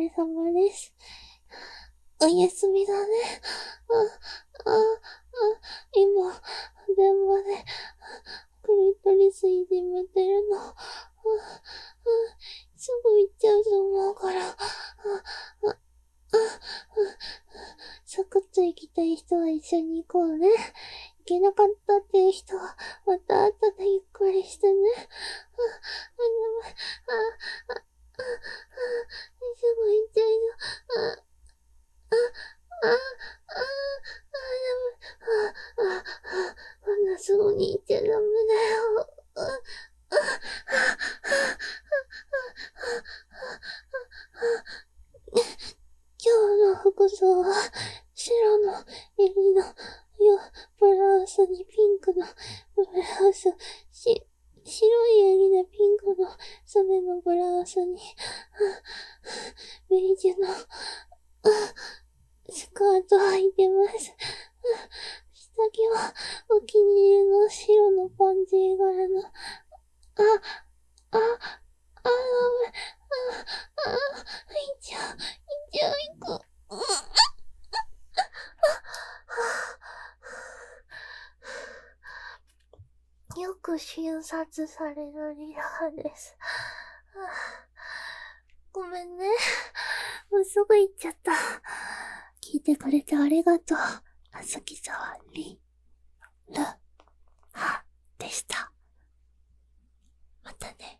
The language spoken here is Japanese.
様です。おやすみだね。今、電話で、クリトリスいじめてるの。すぐ行っちゃうと思うから。サクッと行きたい人は一緒に行こうね。行けなかったっていう人は、また後でゆっくりしてね。すぐ行っちゃうよ。まだすぐに行っちゃダメだよ。今日の服装は白の襟のブラウスにピンクのブラウス、白い襟でピンクの袖のブラウスに、ベージュのスカート履いてます。下着はお気に入りの白のパンジー柄の、ダメ。いっちゃう、行く。よく診察されるリラです。ごめんね。もうすぐ行っちゃった。聞いてくれてありがとう。あさきさわり、る、は、でした。またね。